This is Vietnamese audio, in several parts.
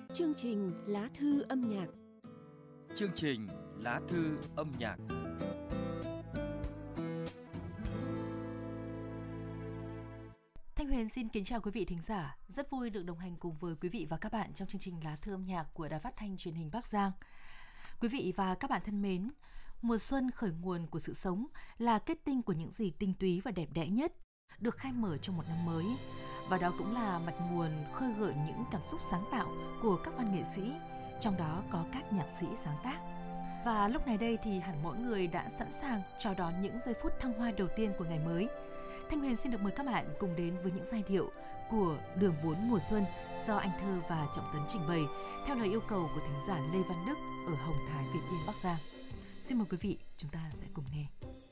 Chương trình Lá thư âm nhạc. Chương trình Lá thư âm nhạc. Thanh Huyền xin kính chào quý vị thính giả. Rất vui được đồng hành cùng với quý vị và các bạn trong chương trình Lá thư âm nhạc của Đài Phát thanh Truyền hình Bắc Giang. Quý vị và các bạn thân mến, mùa xuân khởi nguồn của sự sống là kết tinh của những gì tinh túy và đẹp đẽ nhất, được khai mở trong một năm mới. Và đó cũng là mạch nguồn khơi gợi những cảm xúc sáng tạo của các văn nghệ sĩ, trong đó có các nhạc sĩ sáng tác. Và lúc này đây thì hẳn mỗi người đã sẵn sàng chào đón những giây phút thăng hoa đầu tiên của ngày mới. Thanh Huyền xin được mời các bạn cùng đến với những giai điệu của Đường 4 mùa xuân do Anh Thơ và Trọng Tấn trình bày theo lời yêu cầu của thính giả Lê Văn Đức ở Hồng Thái, Việt Yên, Bắc Giang. Xin mời quý vị, chúng ta sẽ cùng nghe.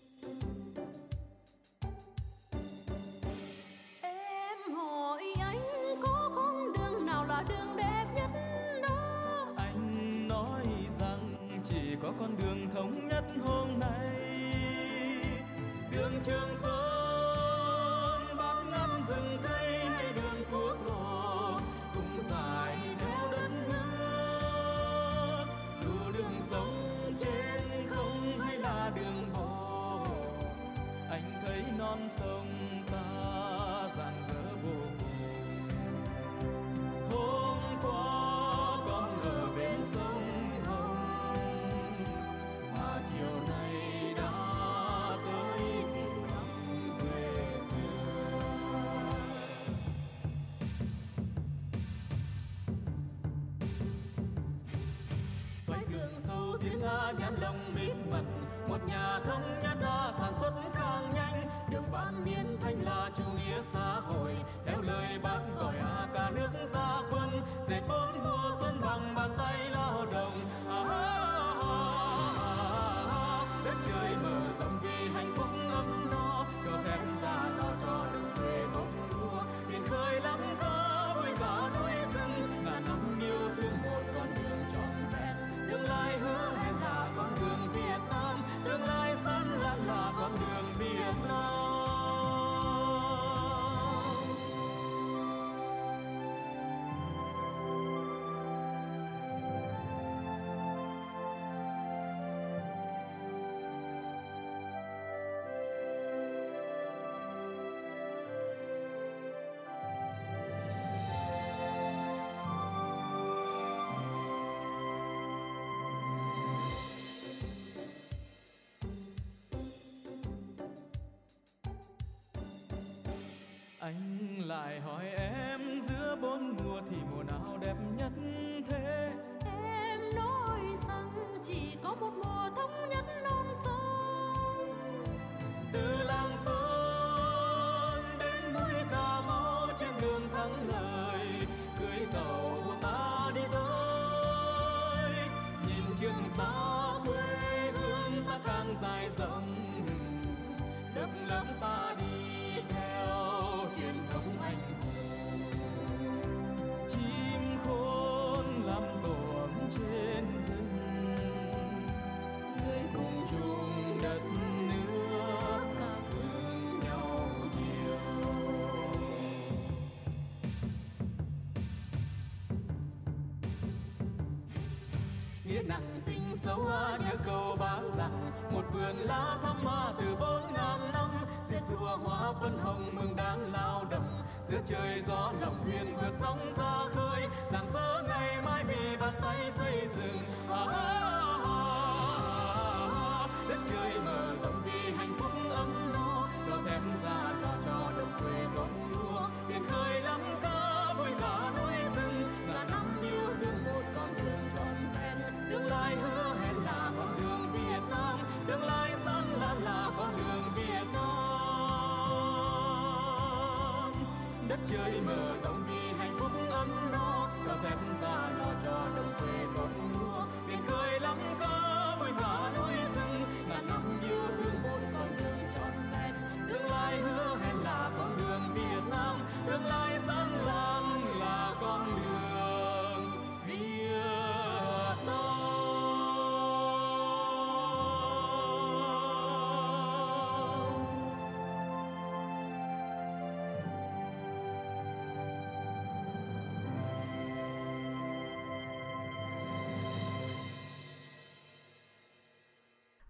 Em hỏi anh có con đường nào là đường đẹp nhất đó? Anh nói rằng chỉ có con đường thống nhất hôm nay. Đường Trường Sơn bát ngát rừng cây hay đường quốc lộ cũng dài theo đất nước. Dù đường sông trên không hay là đường bộ, anh thấy non sông ta rạng rỡ vô cùng. Hôm qua con ở bên sông Hồng, mà chiều nay đã tới kỷ lắm quê xưa. Xoay đường sâu diễn ra nhãn lồng mít mật, một nhà thống nhất đã sản xuất khang nhanh. Đường Vạn Niên Thanh là chủ nghĩa xã hội, theo lời bác gọi cả nước ra quân, dệt 4 mùa xuân bằng bàn tay lao động. Đất trời mở rộng vì hạnh phúc ấm no, cho phép ra lo cho đồng quê bông lúa. Biển khơi lắm có vui cả núi rừng, ngàn năm yêu thương một con đường trọn vẹn. Tương lai hứa hẹn là con đường Việt Nam, tương lai sáng lạn là con đường Việt Nam. Anh lại hỏi em giữa 4 mùa thì mùa nào đẹp nhất thế? Em nói rằng chỉ có một mùa thống nhất non sông. Từ Lạng Sơn đến mũi Cà Mau trên đường thắng lợi, cưỡi tàu ta đi tới. Nhìn Trường Sa quê hương ta càng dài rộng, đất lớp ta đi theo truyền thống anh hùng. Chim khôn làm tổ trên rừng, người cùng chung đất nước ta thương nhau nhiều. Nghĩa nặng tình sâu nhớ câu bác rằng, một vườn lá thắm hoa từ 4.000 năm, dệt lụa hoa phân hồng mừng đang lao động. Giữa trời gió lòng thuyền vượt sóng ra khơi, rạng rỡ ngày mai vì bàn tay xây dựng. Đất trời mở rộng vì hạnh phúc ấm no, cho thêm ra lo cho đồng quê tốt lúa. Biển khơi lắm cá vui cả núi rừng, ngàn năm yêu thương một con đường trọn vẹn. Tương lai hứa hẹn là con đường Việt Nam, tương lai sáng lạn là con đường Việt Nam. Đất trời mở rộng vì hạnh phúc ấm no, cho phép ra lo cho đồng quê tốt lúa. Biển khơi lắm cá vui cả núi rừng, ngàn năm yêu thương một con đường trọn vẹn. Tương lai hứa hẹn là con đường Việt Nam, tương lai sáng lạn là con đường Việt Nam.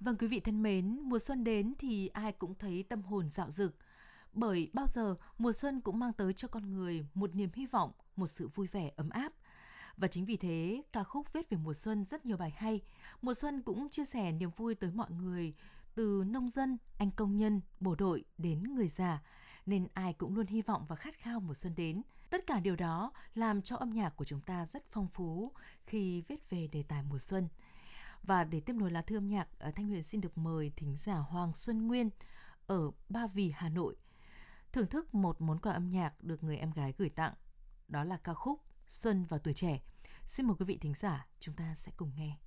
Vâng, quý vị thân mến, mùa xuân đến thì ai cũng thấy tâm hồn dạo dực. Bởi bao giờ mùa xuân cũng mang tới cho con người một niềm hy vọng, một sự vui vẻ ấm áp. Và chính vì thế, ca khúc viết về mùa xuân rất nhiều bài hay. Mùa xuân cũng chia sẻ niềm vui tới mọi người, từ nông dân, anh công nhân, bộ đội đến người già. Nên ai cũng luôn hy vọng và khát khao mùa xuân đến. Tất cả điều đó làm cho âm nhạc của chúng ta rất phong phú khi viết về đề tài mùa xuân. Và để tiếp nối lá thư âm nhạc, Thanh Huyền xin được mời thính giả Hoàng Xuân Nguyên ở Ba Vì, Hà Nội thưởng thức một món quà âm nhạc được người em gái gửi tặng. Đó là ca khúc Xuân và Tuổi Trẻ. Xin mời quý vị thính giả, chúng ta sẽ cùng nghe.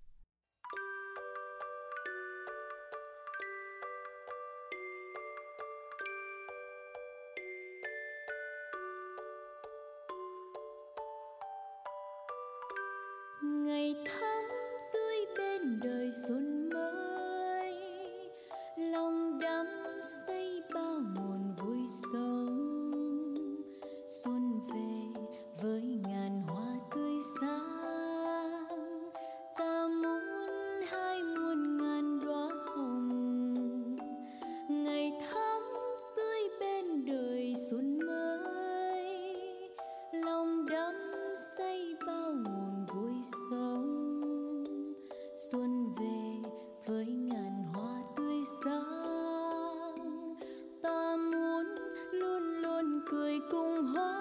Ngày tháng tươi bên đời xuân mới, lòng đắm say bao nguồn vui sống. Xuân về với ngàn hoa tươi sáng, ta muốn hai muôn ngàn đóa hồng. Ngày tháng tươi bên đời xuân mới, lòng đắm say bao nguồn vui sống. Xuân về với ngàn hoa tươi sáng, ta muốn luôn luôn cười cùng hoa.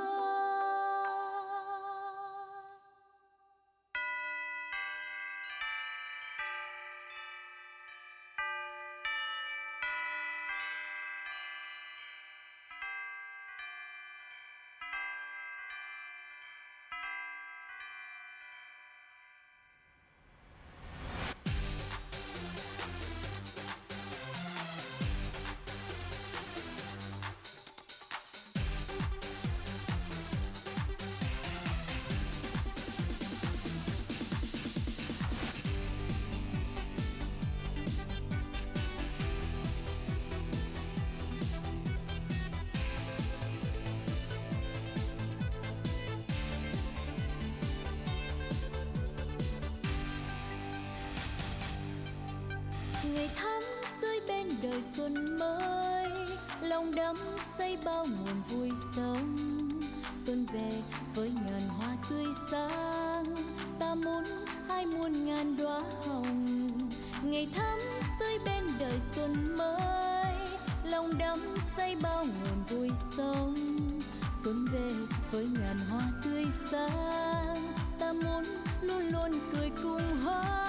Ngày tháng tươi bên đời xuân mới, lòng đắm say bao nguồn vui sống. Xuân về với ngàn hoa tươi sáng, ta muốn hai muôn ngàn đóa hồng. Ngày tháng tươi bên đời xuân mới, lòng đắm say bao nguồn vui sống. Xuân về với ngàn hoa tươi sáng, ta muốn luôn luôn cười cùng hoa.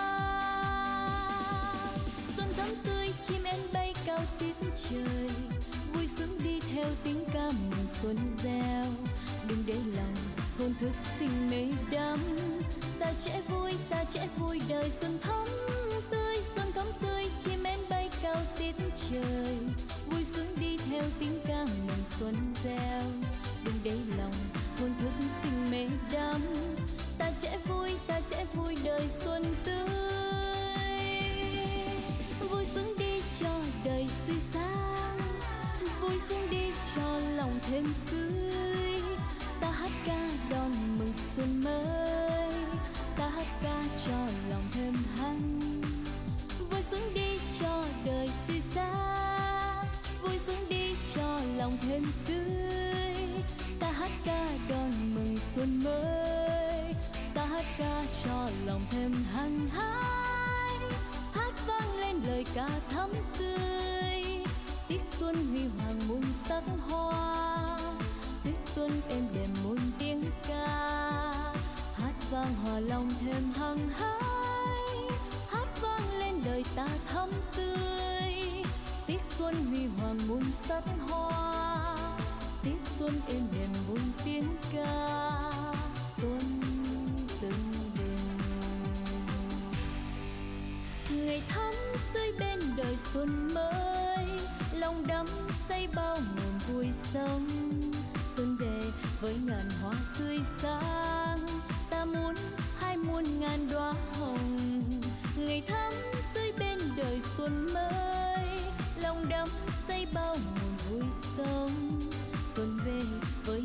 Xuân thắm tươi chim én bay cao tiết trời, vui sướng đi theo tiếng ca mừng xuân reo. Đừng để lòng thôn thức tình mê đắm, ta trẻ vui đời xuân thắm tươi. Xuân thắm tươi chim én bay cao tiết trời, vui sướng đi theo tiếng ca mừng xuân reo. Đừng để lòng thôn thức tình mê đắm, ta trẻ vui đời xuân tươi. Vui sướng đi cho đời tươi sáng, vui sướng đi cho lòng thêm tươi. Ta hát ca đón mừng xuân mới, ta hát ca cho lòng thêm hăng. Vui sướng đi cho đời tươi sáng, vui sướng đi cho lòng thêm tươi. Ta hát ca đón mừng xuân mới, ta hát ca cho lòng thêm hăng hái. Hát vang lên lời ca thắm tươi, tiết xuân huy hoàng muôn sắc hoa. Tiết xuân êm đềm muôn tiếng ca, hát vang hòa lòng thêm hăng hái. Hát vang lên lời ta thắm tươi, tiết xuân huy hoàng muôn sắc hoa. Tiết xuân êm đềm muôn tiếng ca, xuân tưng bừng. Ngày thắm tươi bên đời xuân mới, lòng đắm say bao nguồn vui sống. Xuân về với ngàn hoa tươi sáng, ta muốn hai muôn ngàn đóa hồng. Ngày thắm tươi bên đời xuân mới, lòng đắm say bao nguồn vui sống. Xuân về với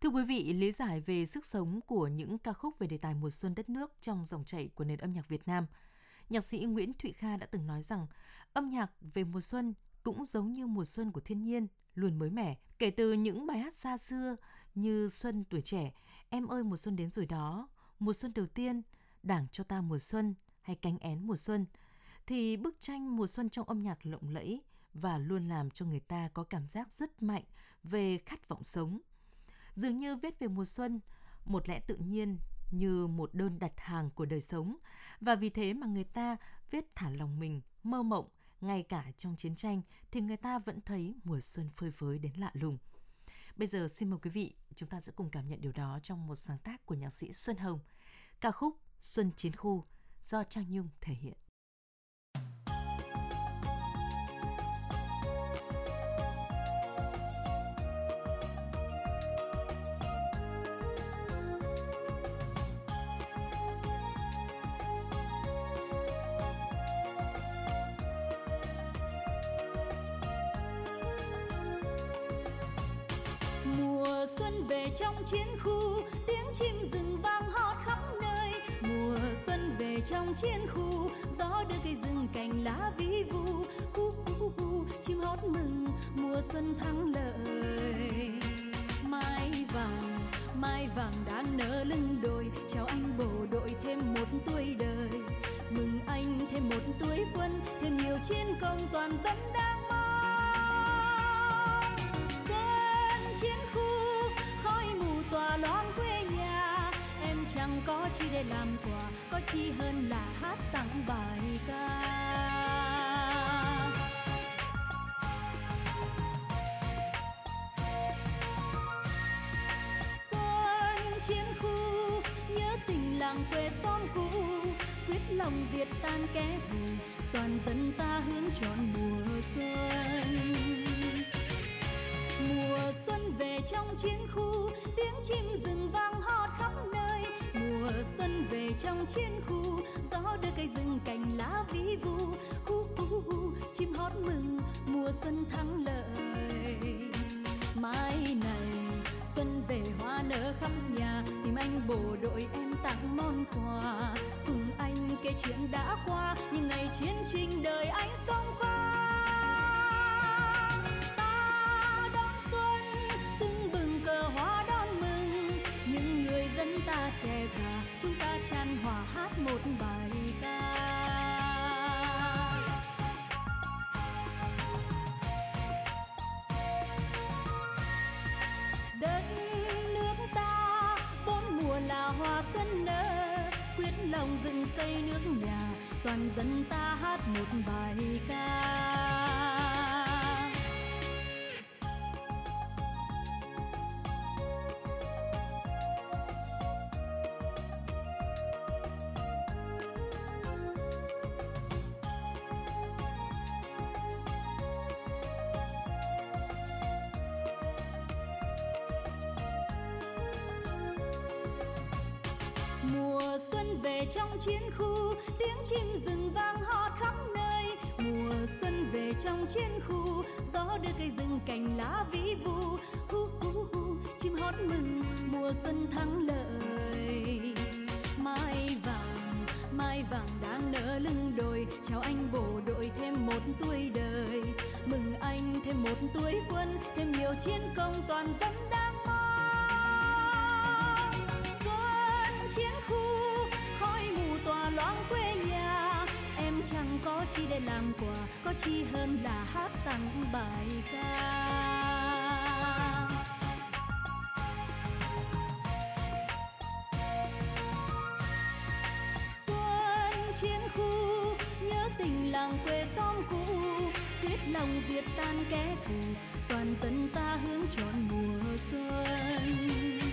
Thưa quý vị, lý giải về sức sống của những ca khúc về đề tài mùa xuân đất nước trong dòng chảy của nền âm nhạc Việt Nam, nhạc sĩ Nguyễn Thụy Kha đã từng nói rằng âm nhạc về mùa xuân cũng giống như mùa xuân của thiên nhiên, luôn mới mẻ. Kể từ những bài hát xa xưa như Xuân tuổi trẻ, Em ơi mùa xuân đến rồi đó, Mùa xuân đầu tiên, Đảng cho ta mùa xuân hay Cánh én mùa xuân, thì bức tranh mùa xuân trong âm nhạc lộng lẫy và luôn làm cho người ta có cảm giác rất mạnh về khát vọng sống. Dường như viết về mùa xuân, một lẽ tự nhiên như một đơn đặt hàng của đời sống, và vì thế mà người ta viết thả lòng mình, mơ mộng, ngay cả trong chiến tranh thì người ta vẫn thấy mùa xuân phơi phới đến lạ lùng. Bây giờ xin mời quý vị, chúng ta sẽ cùng cảm nhận điều đó trong một sáng tác của nhạc sĩ Xuân Hồng, ca khúc Xuân Chiến Khu do Trang Nhung thể hiện. Mùa xuân về trong chiến khu, tiếng chim rừng vang hót khắp nơi. Mùa xuân về trong chiến khu, gió đưa cây rừng cành lá ví vu. Chim hót mừng mùa xuân thắng lợi. Mai vàng đang nở lưng đồi, chào anh bộ đội thêm một tuổi đời. Mừng anh thêm một tuổi quân, thêm nhiều chiến công toàn dân đang mong. Xuân chiến khu, khói mù tỏa loan quê nhà. Em chẳng có chi để làm quà, có chi hơn là hát tặng bài ca. Làng quê xóm cũ, quyết lòng diệt tan kẻ thù, toàn dân ta hướng trọn mùa xuân. Mùa xuân về trong chiến khu, tiếng chim rừng vang hót khắp nơi. Mùa xuân về trong chiến khu, gió đưa cây rừng cành lá ví vu. Chim hót mừng mùa xuân thắng lợi. Mai này xuân về hoa nở khắp nhà, tìm anh bộ đội em tặng món quà. Cùng anh kể chuyện đã qua, những ngày chiến tranh đời anh sông pha. Ta đón xuân tưng bừng cờ hoa đón mừng, những người dân ta trẻ già, chúng ta chan hòa hát một bài ca. Hoa xuân nở, quyết lòng dựng xây nước nhà, toàn dân ta hát một bài ca. Mùa xuân về trong chiến khu, tiếng chim rừng vang hót khắp nơi. Mùa xuân về trong chiến khu, gió đưa cây rừng cành lá ví vu. Chim hót mừng mùa xuân thắng lợi. Mai vàng đang nở lưng đồi, chào anh bộ đội thêm một tuổi đời. Mừng anh thêm một tuổi quân, thêm nhiều chiến công toàn dân đang mong. Chiến khu, khói mù tỏa loáng quê nhà, em chẳng có chi để làm quà, có chi hơn là hát tặng bài ca. Xuân chiến khu, nhớ tình làng quê xóm cũ, quyết lòng diệt tan kẻ thù, toàn dân ta hướng trọn mùa xuân.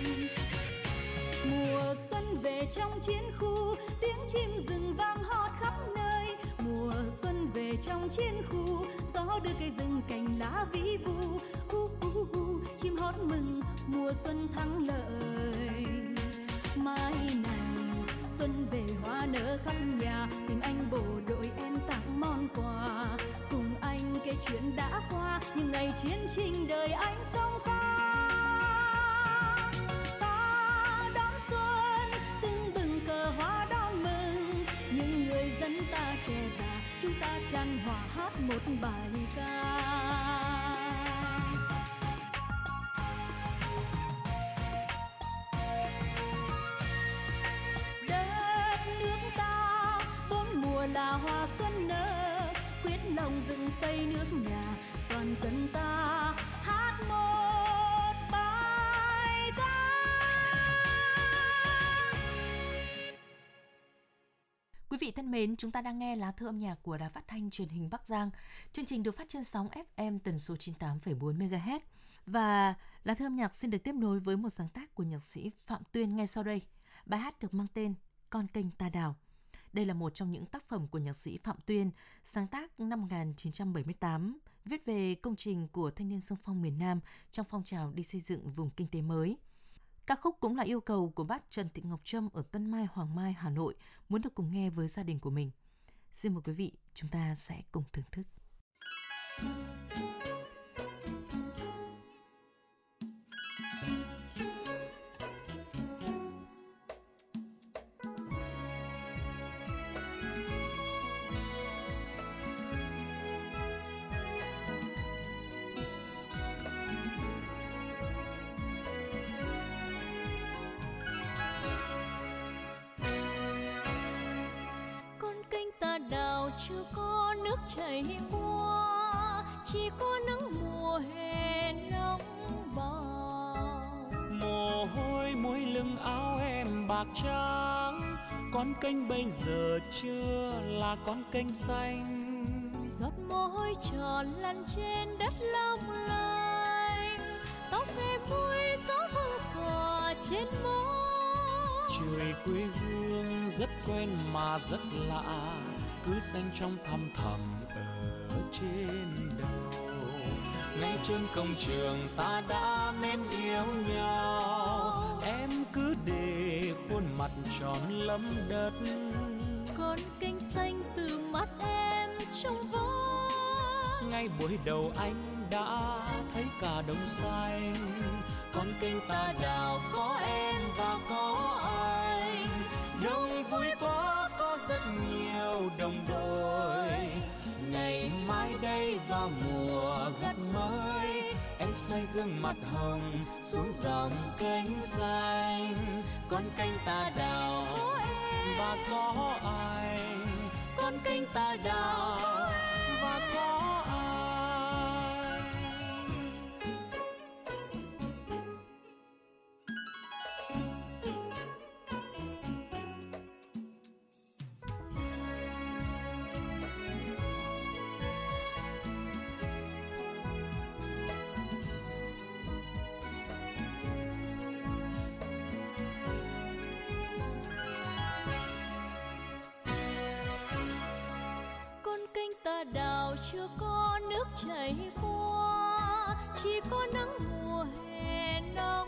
Mùa xuân về trong chiến khu, tiếng chim rừng vang hót khắp nơi. Mùa xuân về trong chiến khu, gió đưa cây rừng cành lá ví vu. Chim hót mừng mùa xuân thắng lợi. Mai này xuân về hoa nở khắp nhà, tìm anh bộ đội em tặng món quà. Cùng anh kể chuyện đã qua, những ngày chiến tranh đời anh sông pha. chúng ta trẻ già, chúng ta chan hòa hát một bài ca. Đất nước ta bốn mùa là hoa xuân nở, quyết lòng dựng xây nước nhà, toàn dân ta hát một bài ca. Quý vị thân mến, chúng ta đang nghe lá thư âm nhạc của Đài Phát thanh Truyền hình Bắc Giang. Chương trình được phát trên sóng FM tần số 98,4 MHz. Và lá thư âm nhạc xin được tiếp nối với một sáng tác của nhạc sĩ Phạm Tuyên ngay sau đây. Bài hát được mang tên Con kênh ta đào. Đây là một trong những tác phẩm của nhạc sĩ Phạm Tuyên, sáng tác năm 1978, viết về công trình của thanh niên xung phong miền Nam trong phong trào đi xây dựng vùng kinh tế mới. Ca khúc cũng là yêu cầu của bác Trần Thị Ngọc Trâm ở Tân Mai, Hoàng Mai, Hà Nội, muốn được cùng nghe với gia đình của mình. Xin mời quý vị, chúng ta sẽ cùng thưởng thức. Chưa có nước chảy qua, chỉ có nắng mùa hè nóng bỏng. Mồ hôi mối lưng áo em bạc trắng, con kênh bây giờ chưa là con kênh xanh. Giọt mồ hôi tròn lăn trên đất long lanh, tóc em bụi gió vương xòa trên môi. Trời quê hương rất quen mà rất lạ, cứ xanh trong thăm thẳm ở trên đầu. Ngay trên công trường ta đã mến yêu nhau, em cứ để khuôn mặt tròn lấm đất. Con kênh xanh từ mắt em trong vắt, ngay buổi đầu anh đã thấy cả đồng xanh. Con kênh ta đào có em và có anh, đông vui quá có rất nhiều đồng đội. Ngày mai đây vào mùa gặt mới, em xoay gương mặt hồng xuống dòng kênh xanh. Con kênh ta đào có em và có anh, con kênh ta đào và có anh. Đào chưa có nước chảy qua, chỉ có nắng mùa hè nóng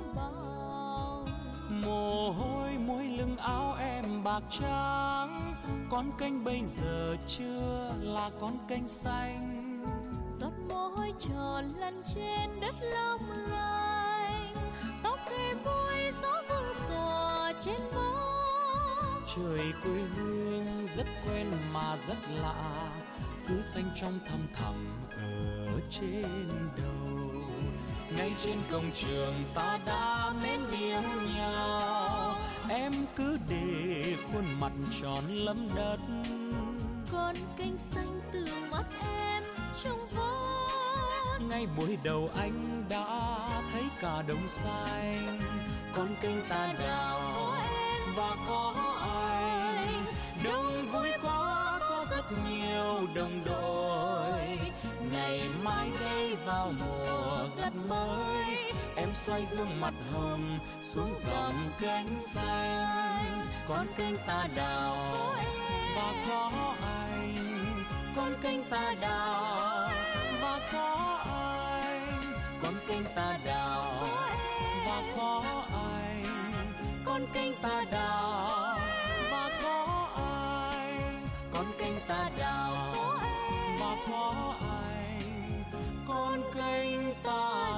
bỏng. Mồ hôi mối lưng áo em bạc trắng, con kênh bây giờ chưa là con kênh xanh. Giọt mồ hôi tròn lăn trên đất long lanh, tóc em bụi gió vương xòa trên môi. Trời quê hương rất quen mà rất lạ, cứ xanh trong thăm thẳm ở trên đầu. Ngay trên công trường ta đã mến yêu nhau, em cứ để khuôn mặt tròn lấm đất. Con kênh xanh từ mắt em trong vắt, ngay buổi đầu anh đã thấy cả đồng xanh. Con kênh ta đào có em và có anh, đông vui quá có rất nhiều đồng đội. Ngày mai đây vào mùa gặt mới, em xoay gương mặt hồng xuống dòng kênh xanh. Con kênh ta đào và có anh, con kênh ta đào và có anh, con kênh ta đào và có anh, con kênh ta đào và có anh, con kênh ta đào và có anh, con kênh ta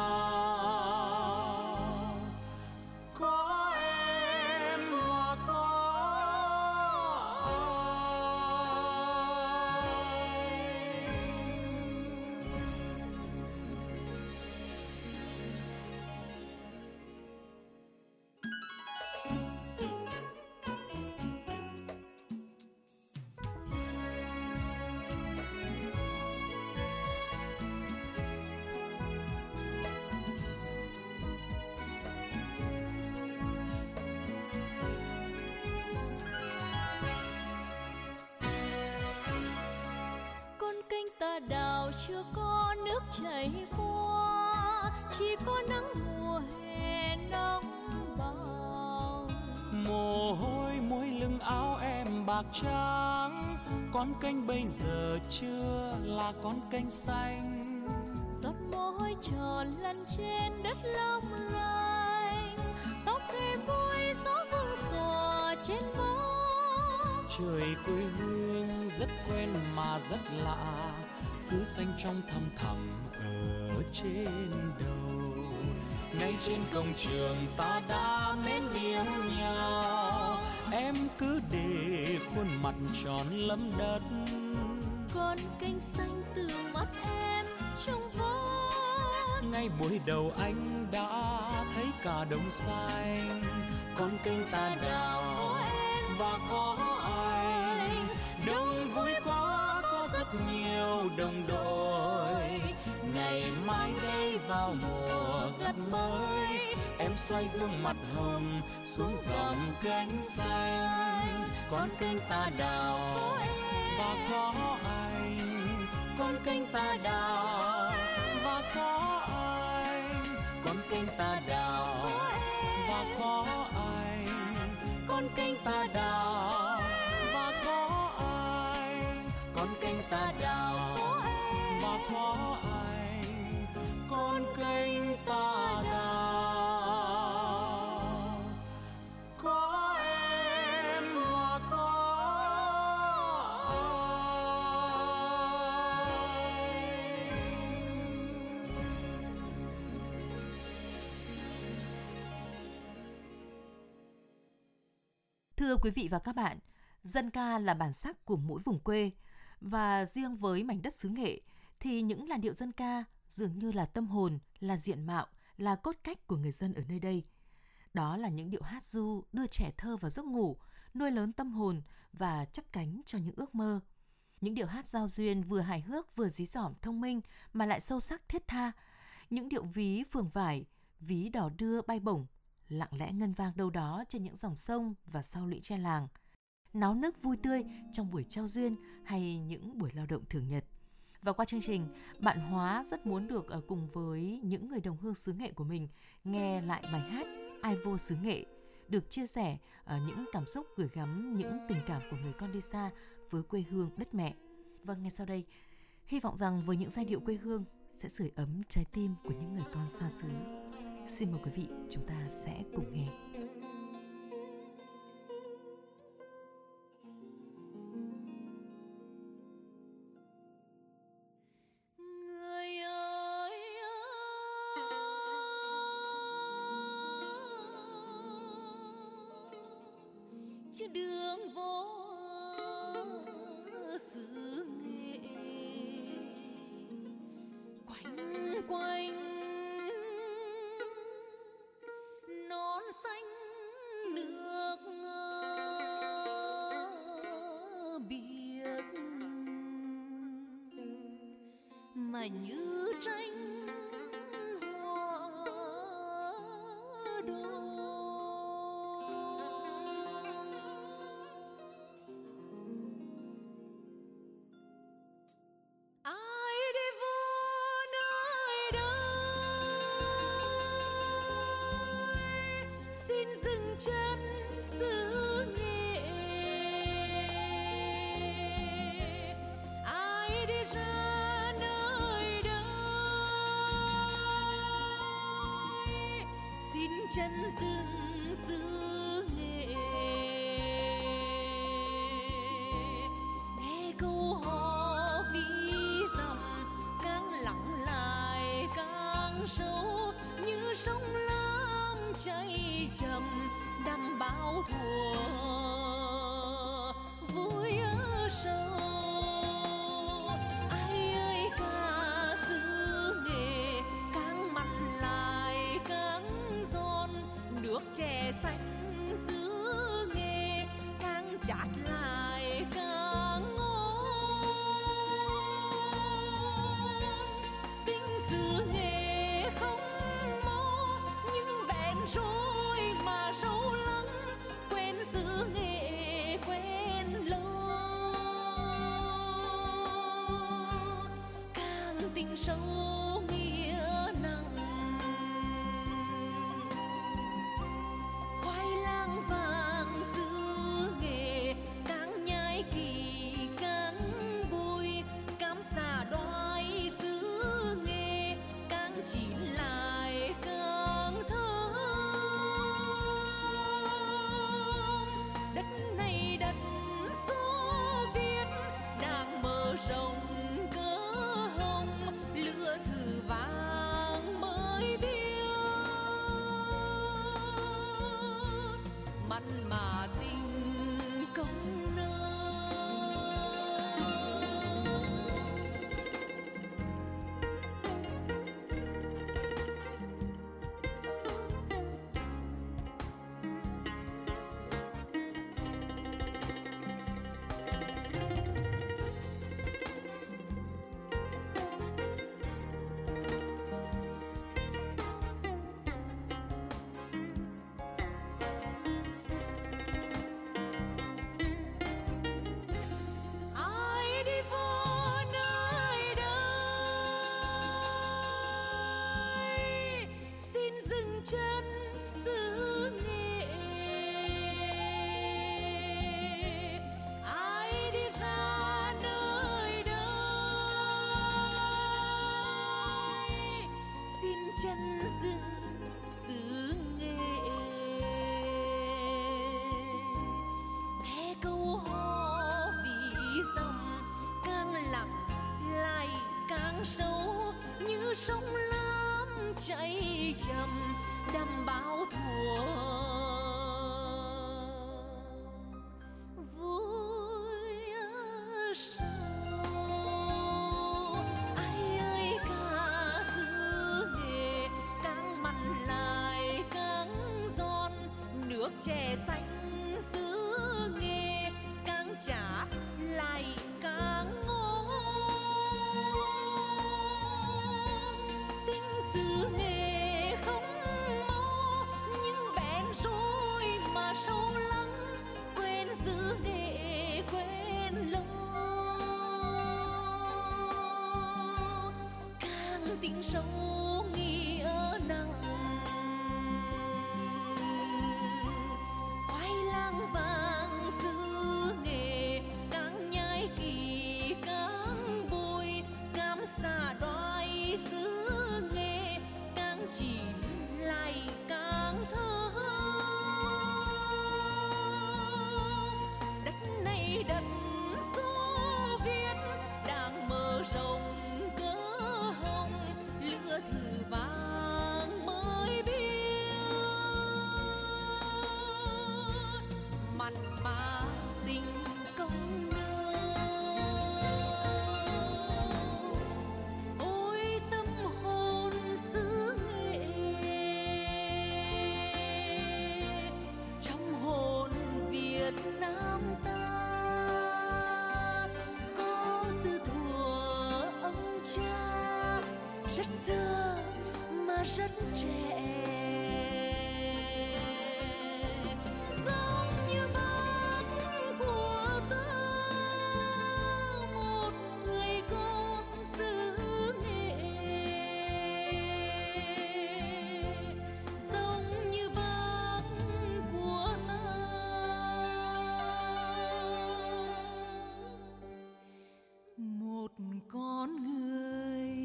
đào có em và có anh. chảy qua, chỉ có nắng mùa hè nóng bỏng. Mồ hôi môi lưng áo em bạc trắng, con kênh bây giờ chưa là con kênh xanh. Giọt mồ hôi tròn lăn trên đất long lanh, tóc em vui gió vương xòa trên má. Trời quê hương rất quen mà rất lạ, cứ xanh trong thăm thẳm ở trên đầu. Ngay trên cổng trường ta đã mến yêu nhau, em cứ để khuôn mặt tròn lấm đất. Con kênh xanh từ mắt em trong vắt. Ngay buổi đầu anh đã thấy cả đồng xanh. Con kênh ta đào và có anh, đông vui quá có rất nhiều đồng đội. Ngày mai đây vào mùa gặt mới, em xoay gương mặt hồng xuống dòng kênh xanh. Con kênh ta đào và có anh, con kênh ta đào và có anh, con kênh ta đào và có anh, con kênh ta đào và có anh, con kênh ta đào và có anh, con kênh ta đào có em và có Thưa quý vị và các bạn, dân ca là bản sắc của mỗi vùng quê, và riêng với mảnh đất xứ Nghệ thì những làn điệu dân ca dường như là tâm hồn, là diện mạo, là cốt cách của người dân ở nơi đây. Đó là những điệu hát ru đưa trẻ thơ vào giấc ngủ, nuôi lớn tâm hồn và chắp cánh cho những ước mơ. Những điệu hát giao duyên vừa hài hước vừa dí dỏm thông minh mà lại sâu sắc thiết tha. Những điệu ví phường vải, ví đò đưa bay bổng, lặng lẽ ngân vang đâu đó trên những dòng sông và sau lũy tre làng. Náo nức vui tươi trong buổi trao duyên hay những buổi lao động thường nhật. Và qua chương trình, bạn Hóa rất muốn được cùng với những người đồng hương xứ Nghệ của mình nghe lại bài hát Ai Vô Xứ Nghệ, được chia sẻ những cảm xúc gửi gắm những tình cảm của người con đi xa với quê hương đất mẹ. Vâng, ngay sau đây, hy vọng rằng với những giai điệu quê hương sẽ sưởi ấm trái tim của những người con xa xứ. Xin mời quý vị, chúng ta sẽ cùng nghe. Người ơi chứ đường vô xứ Nghệ, quanh quanh non xanh nước biếc, mà như tranh hoa đô. Ai đi vô nơi đây, xin dừng chân xứ Nghệ. Ai đi ra nơi đây, xin chân dừng xứ Nghệ. Nghe câu hò ví dặm càng lặng lại càng sâu, như sông lam chảy chậm đắm bao thuở vui ở sâu. Ai ơi ca xứ Nghệ càng mặn lại càng giòn, nước chè xanh xứ Nghệ càng chát lại càng ngon. Tình xứ Nghệ không mô nhưng bền trôi mà sâu lắng, quen xứ Nghệ quen lâu, càng tình sâu chân rừng xứ Nghệ. Thế câu hò vì dòng càng lặng lại càng sâu, như sông lớn chảy chậm đầm bao thuở. Chè xanh xứ Nghệ càng chát lại càng ngon. Tình xứ Nghệ không mau nhưng bén rồi mà sâu lắng. Quên xứ Nghệ quên lâu, càng tình sâu nghĩa nặng. Vàng xứ Nghệ càng nhai kỳ càng vui, cam xà đoài xứ Nghệ càng chín lại càng thơm. Đất này đất Xô Viết đang mở rộng cờ hồng, lửa thử vàng mới biết mặn mà tình công nương. Ôi tâm hồn xứ Nghệ, trong hồn Việt Nam ta có từ thuở ông cha, rất xưa mà rất trẻ. Con người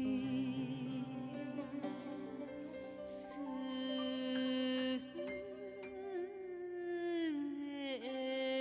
xứ Nghệ.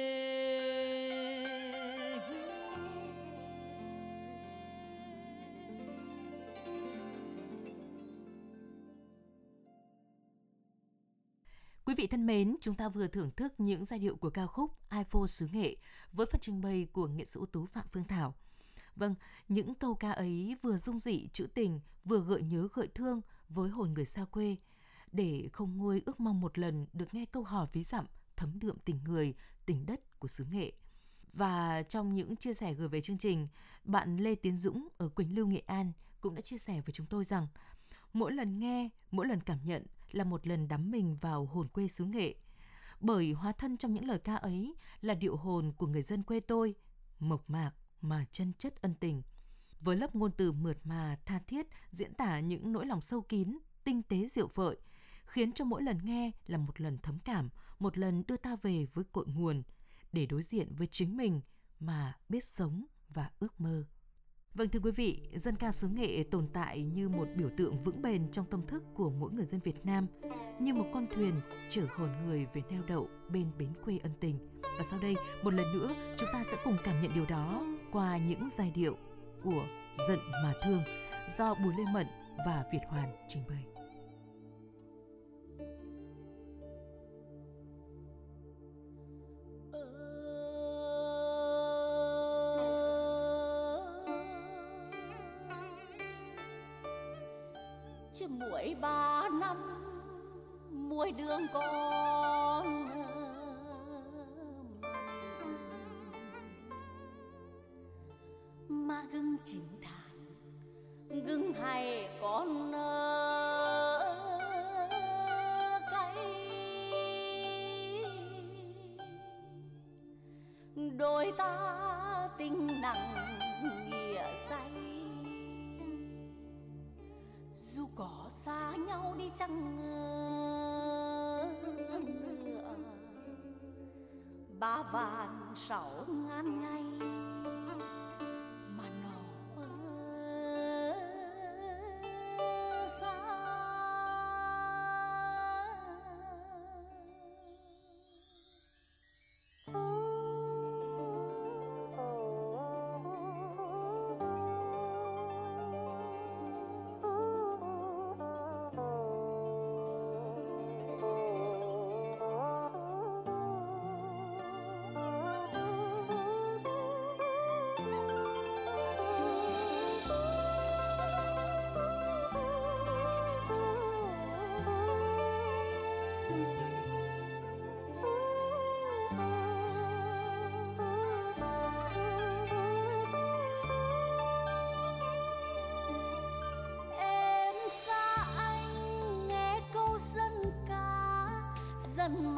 Quý vị thân mến, chúng ta vừa thưởng thức những giai điệu của ca khúc Ai Phô xứ Nghệ với phần trình bày của nghệ sĩ ưu tú Phạm Phương Thảo. Vâng, những câu ca ấy vừa dung dị trữ tình, vừa gợi nhớ gợi thương với hồn người xa quê, để không nguôi ước mong một lần được nghe câu hò ví dặm thấm đượm tình người, tình đất của xứ Nghệ. Và trong những chia sẻ gửi về chương trình, bạn Lê Tiến Dũng ở Quỳnh Lưu, Nghệ An cũng đã chia sẻ với chúng tôi rằng mỗi lần nghe, mỗi lần cảm nhận là một lần đắm mình vào hồn quê xứ Nghệ. Bởi hóa thân trong những lời ca ấy là điệu hồn của người dân quê tôi, mộc mạc mà chân chất ân tình. Với lớp ngôn từ mượt mà, tha thiết, diễn tả những nỗi lòng sâu kín, tinh tế diệu vợi, khiến cho mỗi lần nghe là một lần thấm cảm, một lần đưa ta về với cội nguồn, để đối diện với chính mình mà biết sống và ước mơ. Vâng thưa quý vị, dân ca xứ Nghệ tồn tại như một biểu tượng vững bền trong tâm thức của mỗi người dân Việt Nam, như một con thuyền chở hồn người về neo đậu bên bến quê ân tình. Và sau đây, một lần nữa, chúng ta sẽ cùng cảm nhận điều đó qua những giai điệu của Giận Mà Thương do Bùi Lê Mận và Việt Hoàn trình bày. Chứ mỗi 3 năm muối đường con mà gừng 9 tháng gừng hay con cay đôi ta tình nặng nghĩa say. Dù có xa nhau đi chăng nữa 3.600.000 ngày mà nó xa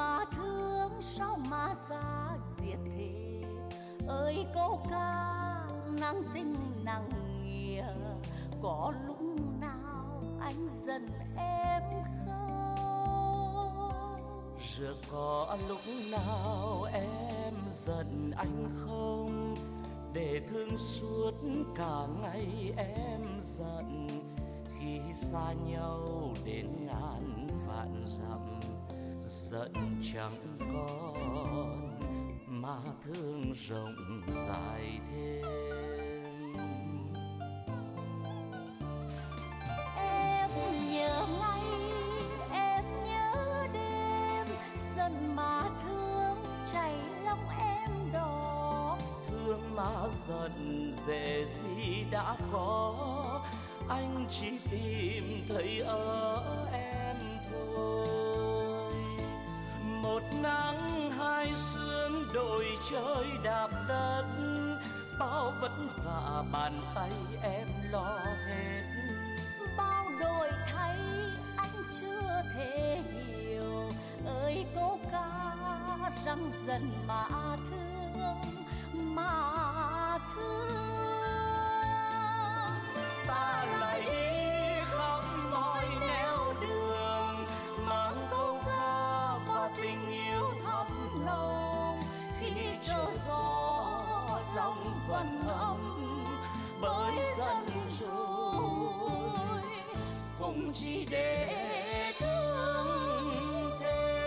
mà thương sao mà xa diệt thế. Ơi câu ca nặng tình nặng nghĩa, có lúc nào anh giận em không? Giờ có lúc nào em giận anh không? Để thương suốt cả ngày em giận, khi xa nhau đến ngàn vạn dặm. Giận chẳng còn mà thương rộng dài thêm. Em nhớ ngày, em nhớ đêm, giận mà thương chảy lòng em đỏ. Thương mà giận dễ gì đã có, anh chỉ tìm thấy ở em thôi. Một nắng hai sương đôi trời đạp đất, bao vất vả bàn tay em lo hết. Bao đổi thay anh chưa thể hiểu, ơi câu ca rằng dần mà thương, mà thương. Ta lại đi khắp mọi nẻo đường, mang câu ca và tình yêu thắm nồng. Khi trở gió lòng vẫn ấm, bởi dần rồi cũng chỉ để thương thêm.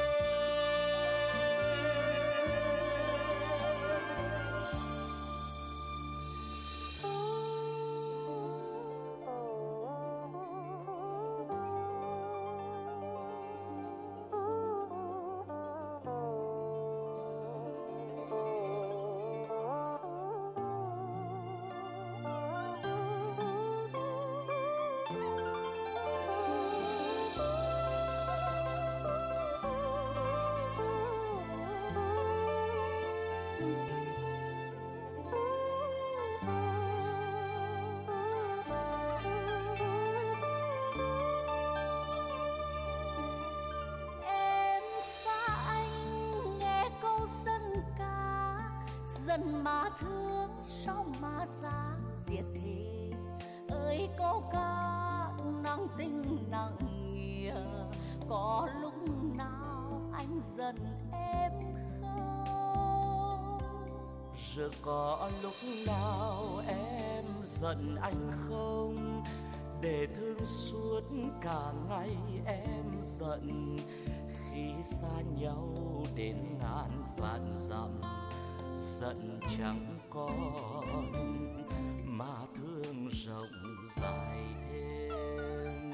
Dần mà thương sao mà xa diệt thế. Ơi câu ca nặng tình nặng nghĩa, có lúc nào anh giận em không? Giờ có lúc nào em giận anh không? Để thương suốt cả ngày em giận, khi xa nhau đến ngàn vạn dặm. Giận chẳng còn mà thương rộng dài thêm.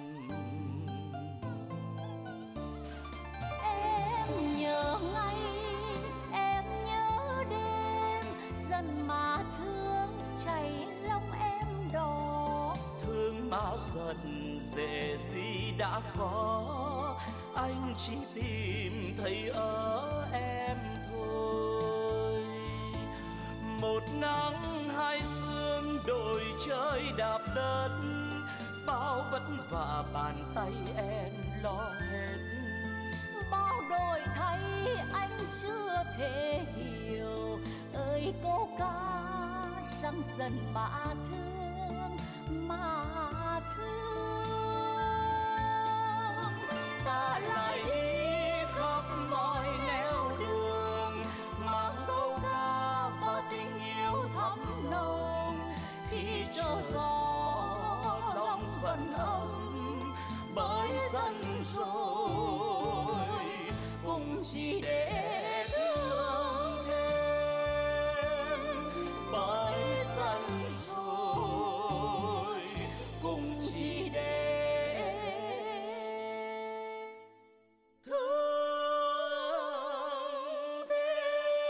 Em nhớ ngày, em nhớ đêm, giận mà thương chảy lòng em đỏ. Thương mà giận dễ gì đã có, anh chỉ tìm thấy ở em thôi. Một nắng hai sương đôi trời đạp đất, bao vất vả bàn tay em lo hết. Bao đổi thay anh chưa thể hiểu, ơi câu ca rằng dần mà thương, mà thương. Ta lại đi khắp mọi nẻo đường, mang câu ca và tình yêu thắm nồng. Khi trở gió lòng vẫn ấm, bởi dần rồi cũng chỉ để thương thêm. Bởi dần rồi cũng chỉ để thương thêm.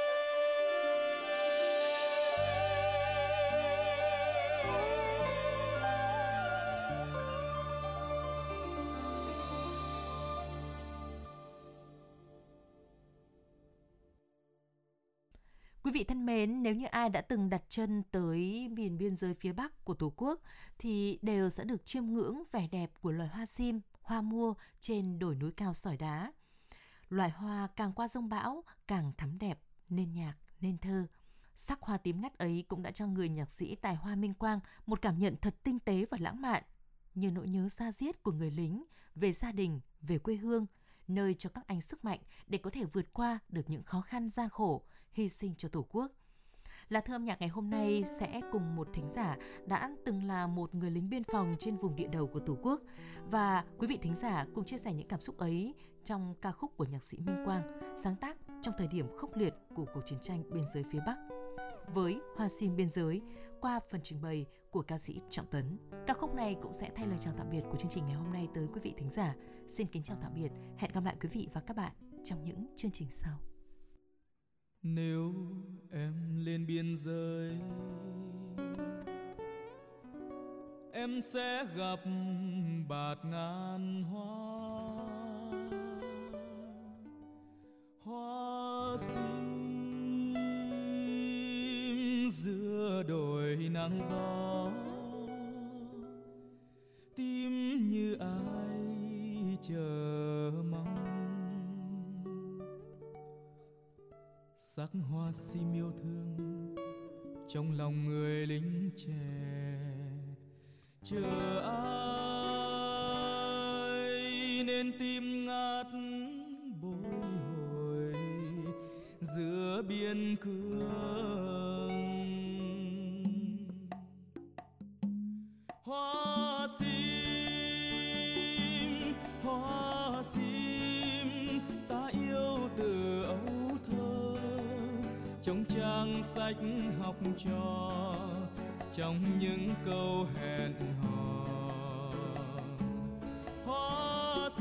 Quý vị thân mến, nếu như ai đã từng đặt chân tới miền biên giới phía Bắc của Tổ quốc thì đều sẽ được chiêm ngưỡng vẻ đẹp của loài hoa sim, hoa mua trên đồi núi cao sỏi đá. Loài hoa càng qua giông bão càng thắm đẹp, nên nhạc, nên thơ. Sắc hoa tím ngắt ấy cũng đã cho người nhạc sĩ tài hoa Minh Quang một cảm nhận thật tinh tế và lãng mạn, như nỗi nhớ da diết của người lính về gia đình, về quê hương, nơi cho các anh sức mạnh để có thể vượt qua được những khó khăn gian khổ, hy sinh cho Tổ quốc. Lá thư âm nhạc ngày hôm nay sẽ cùng một thính giả đã từng là một người lính biên phòng trên vùng địa đầu của Tổ quốc, và quý vị thính giả cùng chia sẻ những cảm xúc ấy trong ca khúc của nhạc sĩ Minh Quang, sáng tác trong thời điểm khốc liệt của cuộc chiến tranh biên giới phía Bắc, với Hoa sim biên giới qua phần trình bày của ca sĩ Trọng Tấn. Ca khúc này cũng sẽ thay lời chào tạm biệt của chương trình ngày hôm nay tới quý vị thính giả. Xin kính chào tạm biệt, hẹn gặp lại quý vị và các bạn trong những chương trình sau. Nếu em lên biên giới, em sẽ gặp bạt ngàn hoa, hoa sim giữa đồi nắng gió, tim như ai chờ mong. Sắc hoa sim yêu thương trong lòng người lính trẻ, chờ ai nên tim ngát bồi hồi giữa biên cương. Hoa sim, hoa sim, ta yêu từ ấu thơ, trong trang sách học trò, trong những câu hẹn hò. Hoa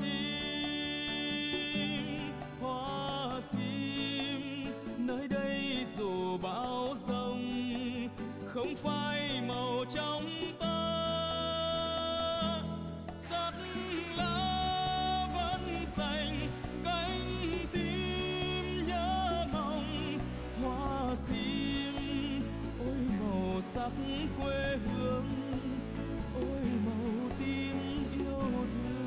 sim, nơi đây dù bão giông không phai màu trong ta, sắc lá vẫn xanh cánh tim nhớ mong. Hoa sim ôi màu sắc quê hương, ôi màu tim yêu thương.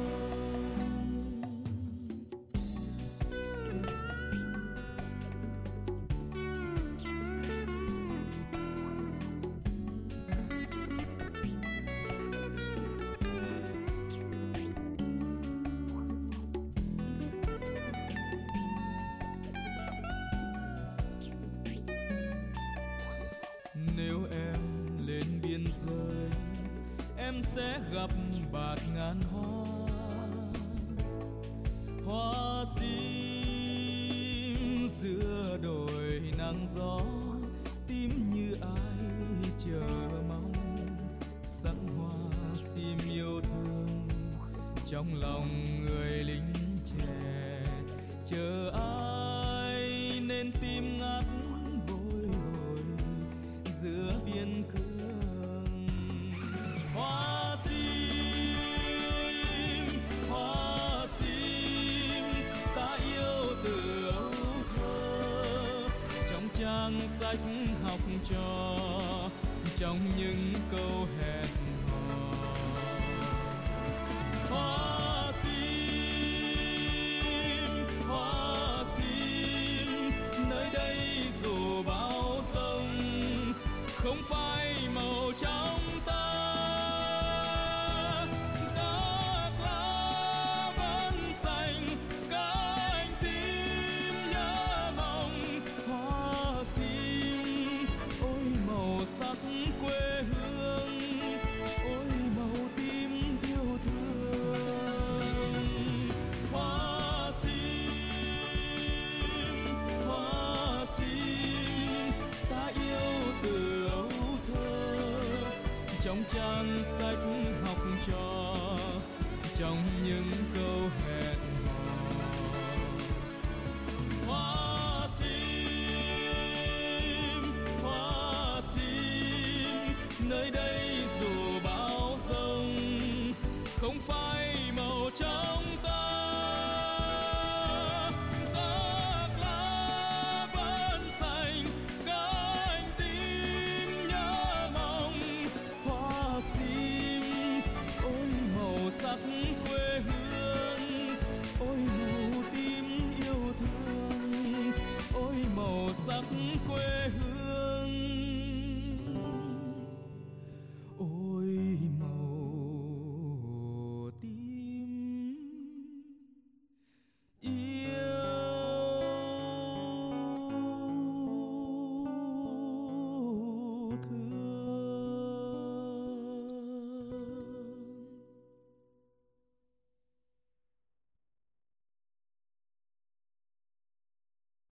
Nếu em lên biên giới, em sẽ gặp bạt ngàn hoa, hoa sim giữa đồi nắng gió, tim như ai chờ mong. Sắc hoa sim yêu thương trong lòng người lính trẻ, chờ ai nên tim ngát bồi hồi giữa biên cương. Hoa sim, ta yêu từ ấu thơ, trong trang sách học trò, trong những câu hẹn hò. Hoa sim, nơi đây dù bão giông không phai màu trong ta, sắc lá vẫn xanh cánh tim nhớ mong. Hoa sim ôi màu sắc quê hương, ôi màu tim yêu thương. Hoa sim, ta yêu từ ấu thơ, trong trang sách học trò, trong những câu hẹn hò. Hoa sim, nơi đây